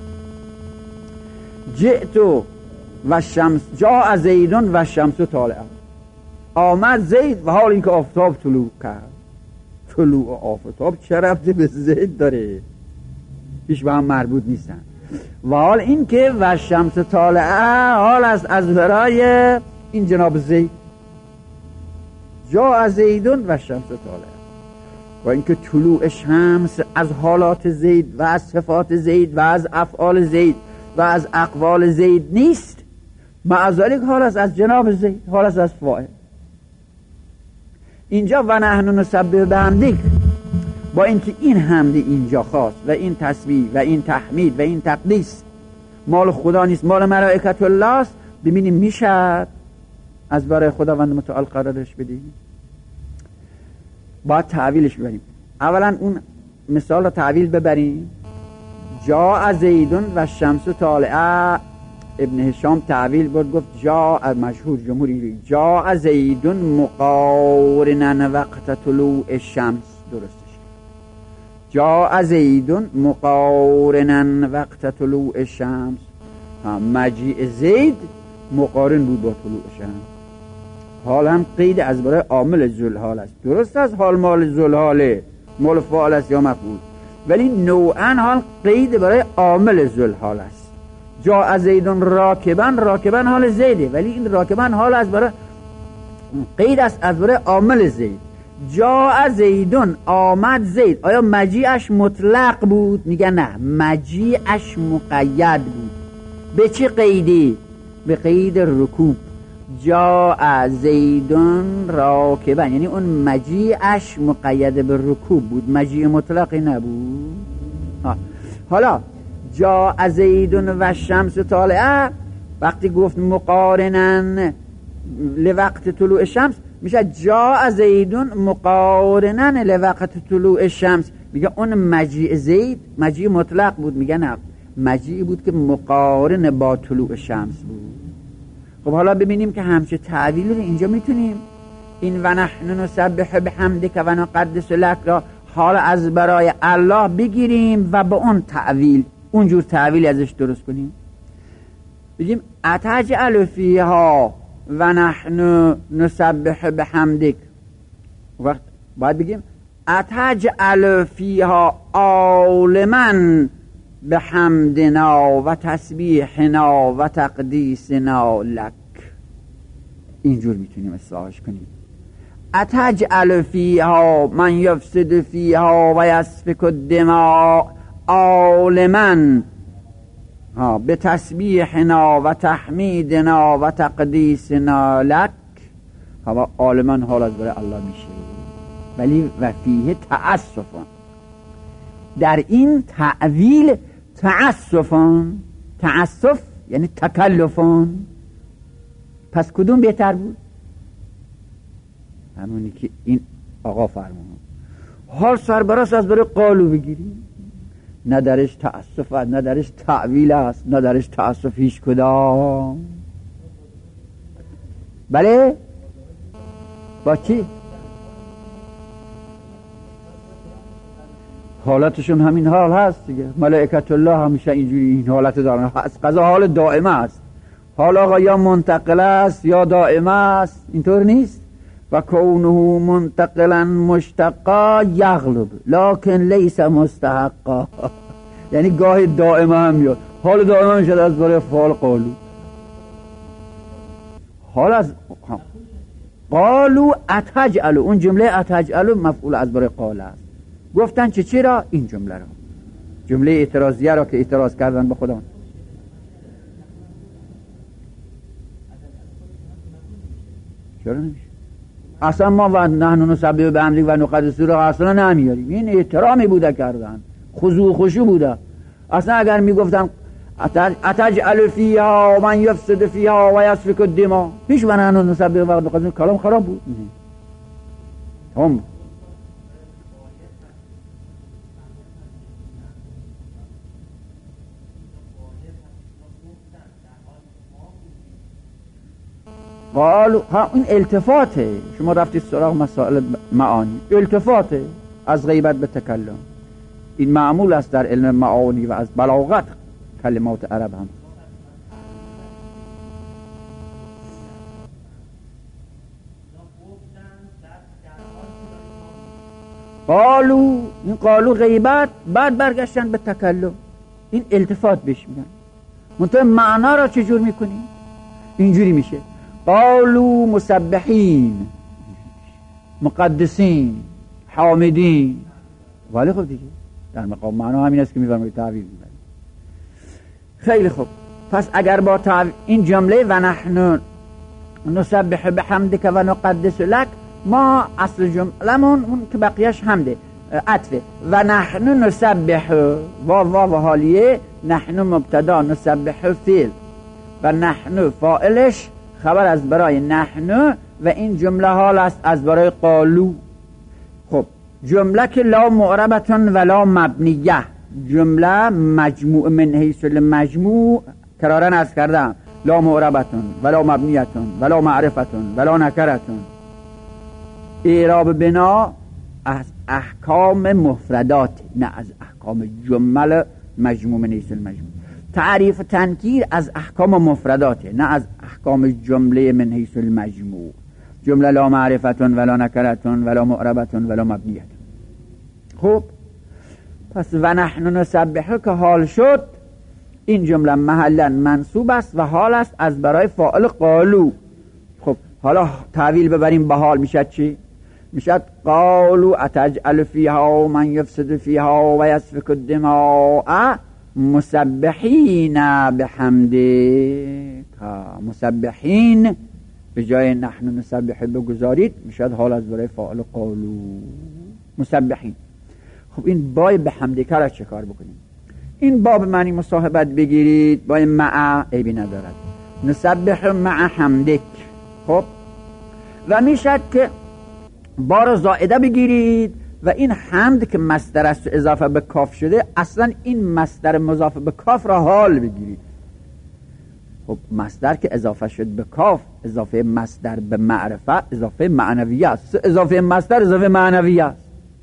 جئتو و شمس جاء زیدون و شمس طالعه، آمد زید و حال اینکه آفتاب طلوع کرد. طلوع آفتاب چه ربطی به زید داره؟ هیچ به هم مربوط نیستن. و حال اینکه و شمس طالعه حال است از برای این جناب زید، جاء زیدون و شمس طالعه. و اینکه طلوع شمس از حالات زید و از صفات زید و از افعال زید و از اقوال زید نیست، معذالک حال است از جناب زید، حال است از فاعل. اینجا و نحن نسبح بحمدک، با اینکه این حمد اینجا خاص و این تسبیح و این تحمید و این تقدیس مال خدا نیست، مال ملائکت الله است، ببینیم میشه از برای خداوند متعال قرارش بدیم. باید تعویلش ببریم. اولا اون مثال رو تعویل ببریم. جاء زیدون و شمس طالعه، ابن هشام تعویل بود، گفت جاء، مشهور جمهوری جاء زیدون مقارنا وقت طلوع الشمس، درستش جاء زیدون مقارنا وقت طلوع الشمس، مجیء زید مقارن بود با طلوع شمس. حال هم قید از برای عامل ذوالحال است، درست از حال مال ذوالحاله، مال فاعل است یا مفعول، ولی نوعا حال قید برای عامل ذوالحال است. جاء زیدون راکبن، راکبن حال زیده، ولی این راکبن حال از برای قید است از برای عامل زید. جاء زیدون آمد زید، آیا مجیعش مطلق بود؟ میگه نه، مجیعش مقید بود. به چه قیدی؟ به قید رکوب. جاء زیدون راکبن، یعنی اون مجیعش مقید به رکوب بود، مجیع مطلقی نبود. آه. حالا جاء زیدون و شمس طالعه، وقتی گفت مقارنن لوقت طلوع شمس، میشه جاء زیدون مقارنن لوقت طلوع شمس. میگه اون مجیع زید مجیع مطلق بود، میگه نه، مجیع بود که مقارن با طلوع شمس بود. خب حالا ببینیم که همچه تعویل رو اینجا میتونیم این و نحن نسبح بحمدک و نقدس لک را حال از برای الله بگیریم و با اون تعویل، اونجور تعویل ازش درست کنیم. بگیم اتجعل فیها و نحن نسبح بحمدک، وقت باید بگیم اتجعل فیها عالما بحمدنا و تسبیحنا و تقدیسنا لک. اینجور میتونیم اصلاحش کنیم. اتجعل فیها من یفسد فیها و یسفک الدماء عالما به تسبیحنا و تحمیدنا و تقدیسنا لک. هوا عالما حال از برای الله میشه، ولی و فیه تأسفان، در این تعویل تأسفان، تأسف یعنی تکلفان. پس کدوم بهتر بود؟ همونی که این آقا فرمود. حال سربراست از برای قالو بگیریم، نه درش تأسف است، نه درش تعویل است، نه درش تأسف هیچ کدام. بله با چی؟ حالتشون همین حال هست دیگه. ملائکت الله همیشه اینجوری این حالت دارن، از قضا حال دائمه است. حال آقا یا منتقل است یا دائمه است، اینطور نیست. و کونه منتقلا مشتقا یغلب لکن لیس مستحقا یعنی گاهی دائمه هم میاد، حال دائمه میشد از برای فعال قالو. حال از قالو اتجعلو، اون جمله اتجعلو مفعول از برای قال است. گفتن چه چرا این جمله را، جمله اعتراضیه را که اعتراض کردن به خدا. چرا نمیشه؟ اصلا ما و نحن نسبح بحمدک و نقدس لک اصلا نمیاریم. این احترامی بوده کردن، خضوع خشوع بوده. اصلا اگر میگفتن اتجعل فیها من یفسد فیها و یسفک الدماء، پیش و نحن نسبح و نقدس لک، کلام خراب بود. هم قالوا ها این التفاته. شما رفتید سراغ مسائل معانی، التفاته از غیبت به تکلم. این معمول است در علم معانی و از بلاغت کلمات عرب هم. قالو، این قالو غیبت، بعد برگشتن به تکلم. این التفات بهش میگن. منتها معنا را چجور میکنی؟ اینجوری میشه قالو مسبحین، مقدسین، حامدین. ولی خب دیگه در مقام معنا همین است که میفرمایید تعبیر میبرید. خیلی خوب. پس اگر با تعبیر این جمله و نحن نسبح بحمدک و نقدس لک، ما اصل جملمون اون که بقیهش حمده عطفه. و نحن نسبح واو واو حالیه، نحن مبتدا، نسبح فعل و نحن فاعلش خبر از برای نحن و این جمله حال است از برای قالو. خب جمله که لا معربتون ولا مبنیه، جمله مجموع من حیث المجموع کرارن از کردم، لا معربتون ولا مبنیتون ولا معرفتون ولا نکرتون. اعراب بنا از احکام مفردات، نه از احکام جمل مجموع من حیث المجموع. تعریف تنکیر از احکام مفرداته، نه از احکام جمله من حیث المجموع. جمله لا معرفتون ولا نکرتون ولا معربتون ولا مبنیتون. خب پس و نحن نسبحه که حال شد، این جمله محلا منصوب است و حال است از برای فاعل قالو. خب حالا تعویل ببریم به حال میشد چی؟ میشد قالو اتجعل فیها من یفسد فیها و یسفک الدماء مسبحین بحمدک. مسبحین به جای نحن نسبح بگذارید، میشد حال از برای فاعل قالو مسبحین. خب این بای بحمدک را چه کار بکنیم؟ این باب معنی مصاحبت بگیرید، بای مع عیبی ندارد. نسبح مع حمدک. خب و میشد که بار زائده بگیرید و این حمد که مصدر است اضافه به کاف شده، اصلا این مصدر مضاف به کاف را حال بگیرید. خب مصدر که اضافه شد به کاف، اضافه مصدر به معرفه اضافه معنویه است. اضافه مصدر اضافه معنویه است.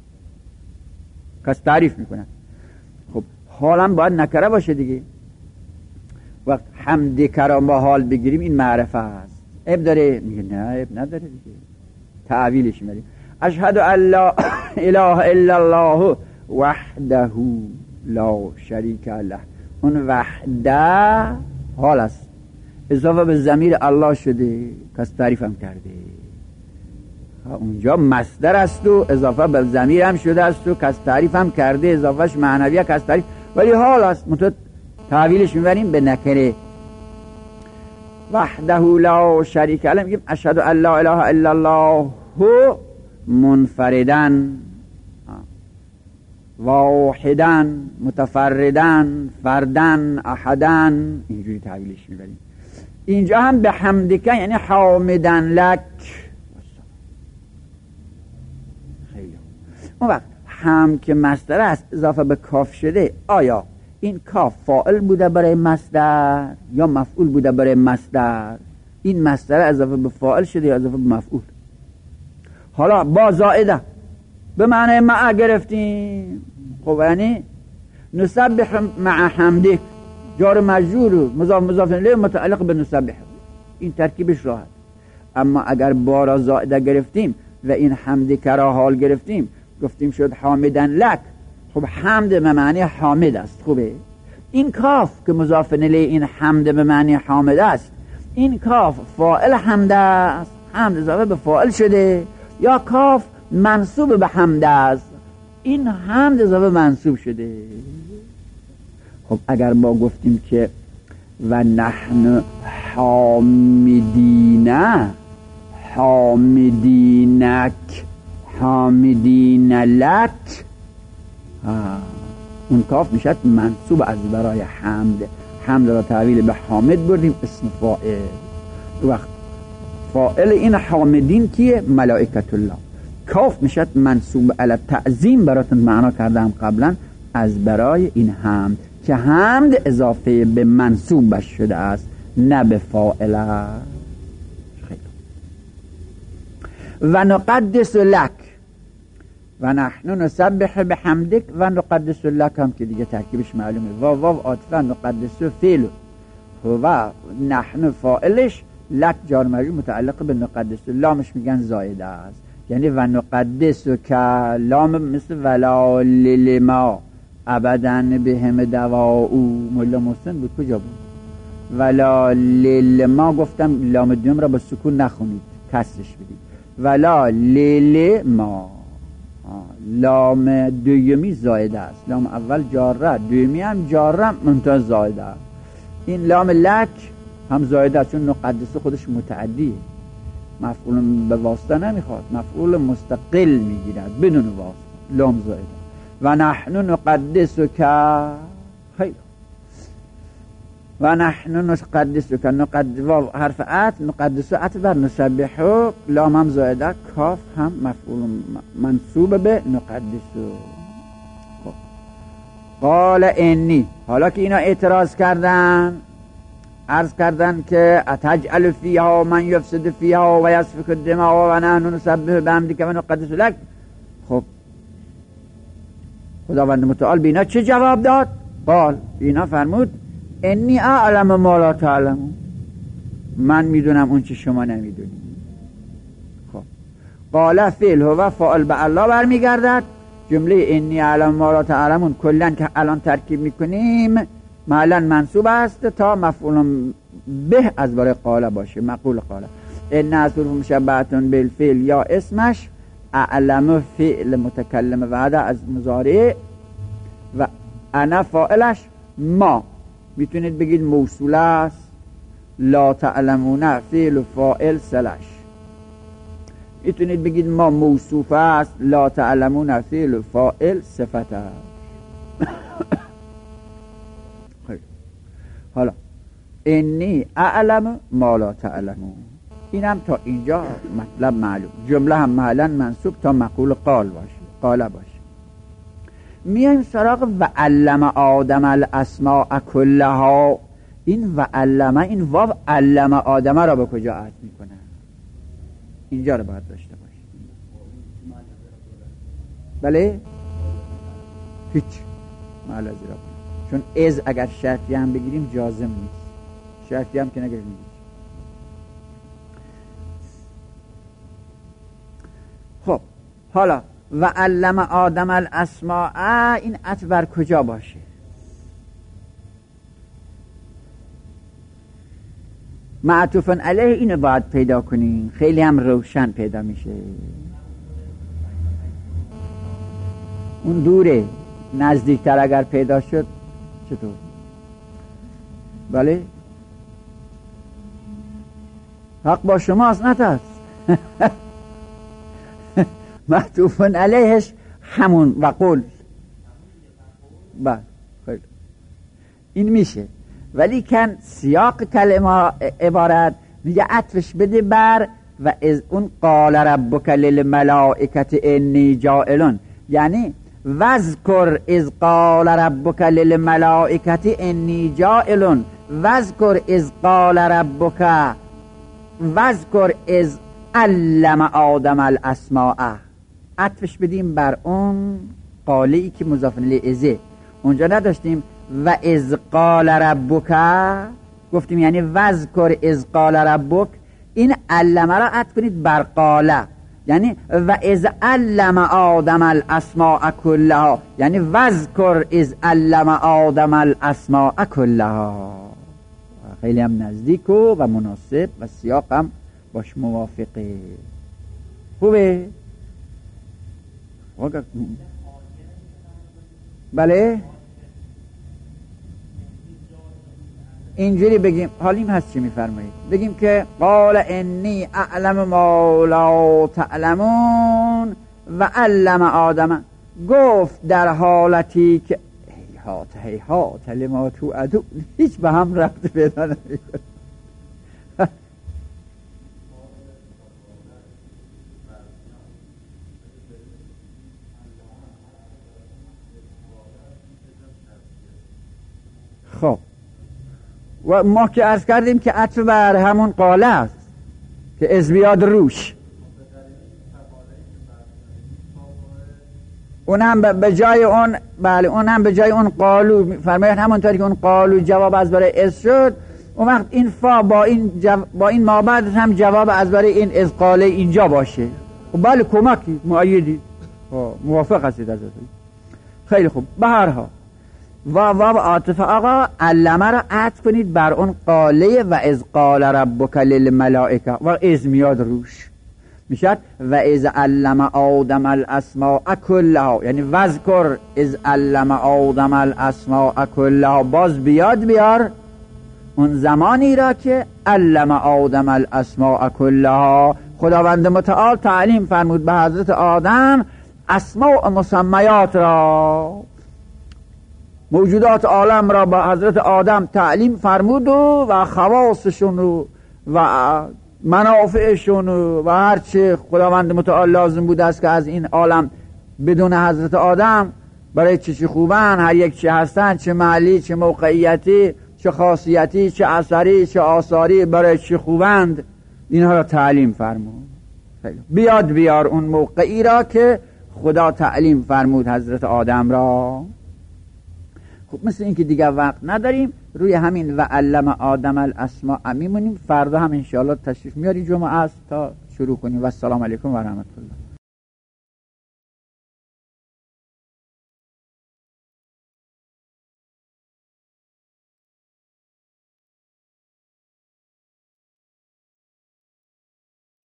کس تعریف میکنه. خب حالا باید نکره باشه دیگه. وقت حمد کرام با حال بگیریم این معرفه است. عیب داره؟ میگه نه عیب نداره دیگه. تعویلش میدیم. اشهد ان لا اله الا الله وحده لا شریک له. اون وحده حال است، اضافه به ضمیر الله شده، کس تعریف هم کرده. اونجا مصدر است و اضافه به ضمیر هم شده است و کس تعریف هم کرده، اضافهش معنویه کس تعریف، ولی حال است. متو تعویلش میبریم به نکره. وحده لا شریک له میگیم اشهد ان لا اله الا الله منفردن واحدن متفردن فردن احدن، اینجوری تعبیرش میبریم. اینجا هم به حمدک یعنی حامدن لک. خیلی اون وقت هم که مصدر است اضافه به کاف شده، آیا این کاف فاعل بوده برای مصدر یا مفعول بوده برای مصدر؟ این مصدر اضافه به فاعل شده یا اضافه به مفعول؟ حالا با زائده به معنی مع گرفتیم. خب یعنی نسبح مع حمدک، جار مجرور مضاف مضاف الیه متعلق به نسبح، این ترکیبش راحت. اما اگر بارا زائده گرفتیم و این حمدک را حال گرفتیم، گفتیم شد حامدن لک. خب حمد به معنی حامد است. خوبه این کاف که مضاف الیه این حمد به معنی حامد است، این کاف فاعل حمد است، حمد اضافه به فاعل شده، یا کاف منصوب به حمد است، این حمد اضافه منصوب شده. خب اگر ما گفتیم که و نحن حامدین حامدینک حامدین لک، اون کاف میشد منصوب از برای حمد. حمد را تعویل به حامد بردیم، اسم فاعل. وقت فاعل این حامدین کیه؟ ملائکت الله. کاف میشد منصوب علی تعظیم، براتون معنا کردم قبلا، از برای این حمد که حمد اضافه به منصوبش شده است، نه به فاعل. خیلی و نقدس لک و نحن نسبح بحمدک و نقدس لک هم که دیگه ترکیبش معلومه. واو واو عاطفه، نقدس فعل و نحن فاعلش، لک جار مجرور متعلق به نقدس، لامش میگن زائده است. یعنی و نقدس که لام مثل ولا لما ابدا بهم دواء. مولا محسن بود کجا بود؟ ولا لما گفتم لام دوم را با سکون نخونید، کسرش بدید. ولا لما، لام دومی زائده است، لام اول جاره، دومی هم جاره منتها زائده است. این لام لک هم زائده است چون نقدس خودش متعدیه، مفعول به واسطه نمیخواد، مفعول مستقل میگیرد بدون واسطه، لام زائده. و نحن نقدس که خیلی و نحن نقدس که نقد واو حرف عطف، نقدس عطف بر نسبحو، لام هم زائده، کاف هم مفعول منصوب به نقدس. قال انی، حالا که اینا اعتراض کردن، عرض کردن که اتجعل فیها من یفسد فیها و یسفک الدماء و نحن نسبح بحمدک و نقدس لک. خب خداوند متعال به اینا چه جواب داد؟ قال، اینا فرمود انی اعلم ما لا تعلمون، من میدونم اون چه شما نمیدونید. خب قال فعل هو فاعل به الله برمیگردد. جمله انی اعلم ما لا تعلمون کلن که الان ترکیب میکنیم معلن منصوب است تا مفعول به از برای قال باشه، مقول قال. ان حروف مشبهه بالفعل یا اسمش، اعلم فعل متکلم وعده از مضارع و انا فاعلش، ما میتونید بگید موصول است، لا تعلمون فعل و فاعل سلش، میتونید بگید ما موصوف است، لا تعلمون فعل و فاعل صفت است. حالا انی اعلم ما لا تعلمون، اینم تا اینجا مطلب معلوم، جمله هم معلن منصوب تا مقول قال باشه، قال باشه. میایم سراغ و علم آدم الاسماء کلها. این و علم، این واو علم آدم را به کجا عطف میکنه؟ اینجا رو باید داشته باشید. بله هیچ معلوم زیرا، چون از اگر شرطی هم بگیریم جازم نیست، شرطی هم که نگیریم. خب حالا و علم آدم الاسماء، این عطف بر کجا باشه؟ معطوف علیه اینو باید پیدا کنیم، خیلی هم روشن پیدا میشه. اون دوره، نزدیکتر اگر پیدا شد چطور؟ بله حق با شماست، نترس. معطوف علیهش همون و قول، بله خیلی این میشه، ولی کن سیاق کلمه عبارت میگه عطفش بده بر و از اون قال ربک للملائکه انی جاعلون، یعنی وذکر از قال ربک للملائکه انی جاعلون، وذکر از قال ربک، وذکر از علم آدم الاسماء، عطفش بدیم بر اون قالی که مضاف الیه ازه. اونجا نداشتیم و از قال ربک، گفتیم یعنی وذکر از قال ربک، این علم را عطف کنید بر قاله، یعنی و از علم آدم الاسماء کلها، یعنی وذکر از علم آدم الاسماء کلها. خیلی هم نزدیک و, و مناسب و سیاق هم باش موافقه. خوبه؟ بله اینجوری بگیم، حالیم هست چی میفرمایید؟ بگیم که قال انی اعلم ما لا تعلمون و علم آدم، گفت در حالتی که هیهات هیهات لما توعدون، هیچ به هم ربط پیدا نمیکنه. خب و ما که عرض کردیم که عطف بر همون قاله است که از بیاد روش، اونم به جای اون بله اونم به جای اون قالو فرمایید همونطوری که اون قالو جواب از برای از شد، اون وقت این فا با این جو... با این مابعد هم جواب از برای این از قاله اینجا باشه. خب بله کمکی مؤیدی موافق هستید از خیلی خوب. به هر حال و واو عاطفه آقا علمه را عطف کنید بر اون قاله و از قال ربک للملائکه و از میاد روش میشد و از علم آدم الاسماء کلها، یعنی وذکر از علم آدم الاسماء کلها، باز بیاد بیار اون زمانی را که علم آدم الاسماء کلها خداوند متعال تعلیم فرمود به حضرت آدم اسماء مسمیات را، موجودات عالم را به حضرت آدم تعلیم فرمود و, و خواصشون و, و منافعشون و هرچه خداوند متعال لازم بوده است که از این عالم بدون حضرت آدم برای چه چه خوبن، هر یک چه هستن، چه محلی چه موقعیتی چه خاصیتی چه اثری چه آثاری، برای چه خوبند اینها را تعلیم فرمود. بیاد بیار اون موقعی را که خدا تعلیم فرمود حضرت آدم را. خب مثل این که دیگه وقت نداریم، روی همین و علم آدم الاسماء میمونیم. فردا هم انشاءالله تشریف میاری جمعه است تا شروع کنیم. و السلام علیکم و رحمت الله.